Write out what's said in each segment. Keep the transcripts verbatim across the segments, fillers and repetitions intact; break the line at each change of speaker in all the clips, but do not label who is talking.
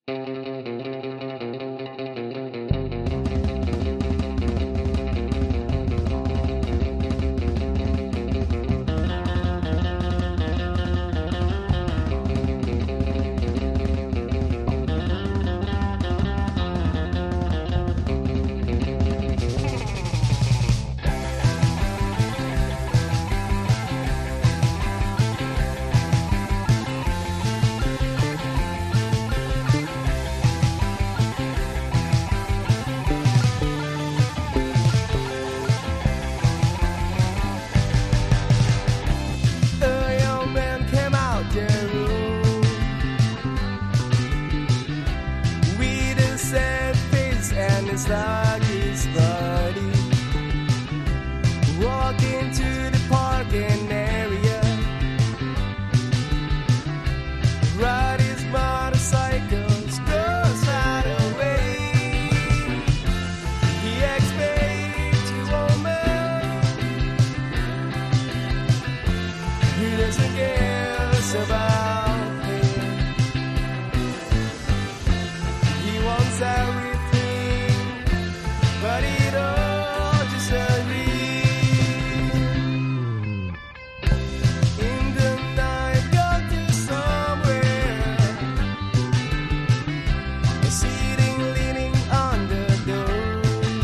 It's like his body walking to the parking area, ride his motorcycles, goes right away. He expects a woman who doesn't care about him. He wants everything, but it all just a dream. In the night, go to somewhere, sitting, leaning on the door.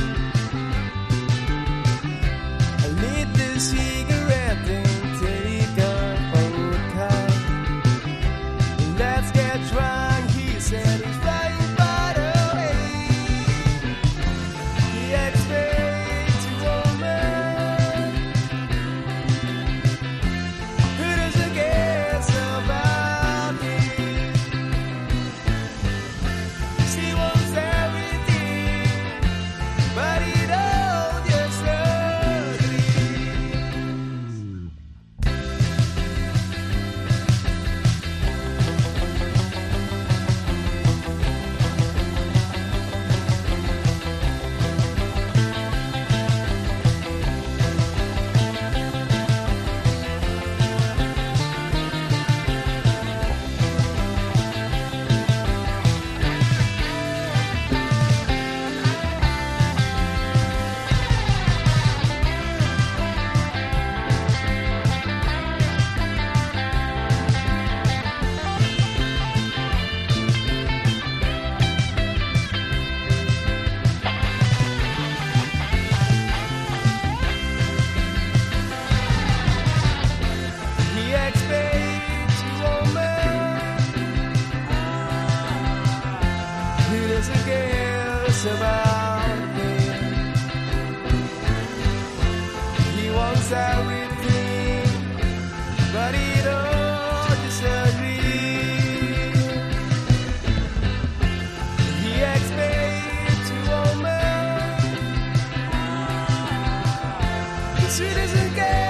I lit the cigarette and take a vodka. Let's get drunk, he said. He's flying by the way. He expects a woman who doesn't care about him. She wants everything, but it all just a dream. He expects a woman who doesn't care about him. He wants everything, but it all just a dream. He expects a woman who doesn't care.